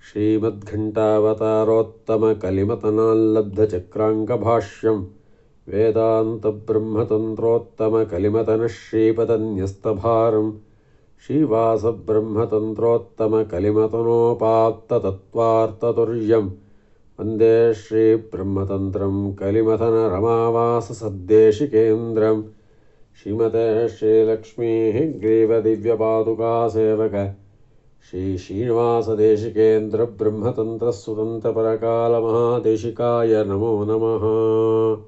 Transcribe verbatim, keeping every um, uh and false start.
श्रीमद्घण्टावतारोत्तमकलिमतनाल्लब्धचक्राङ्कभाष्यं वेदान्तब्रह्मतन्त्रोत्तमकलिमतनः श्रीपदन्यस्तभारं श्रीवासब्रह्मतन्त्रोत्तमकलिमतनोपात्ततत्त्वार्थतुर्यं वन्दे श्रीब्रह्मतन्त्रं कलिमथनरमावाससद्देशिकेन्द्रं श्रीमते श्रीलक्ष्मीः ग्रीवदिव्यपादुकासेवक श्री श्रीनिवासदेशिकेन्द्र ब्रह्मतन्त्रस्वतन्त्रपरकालमहादेशिकाय नमो नमः।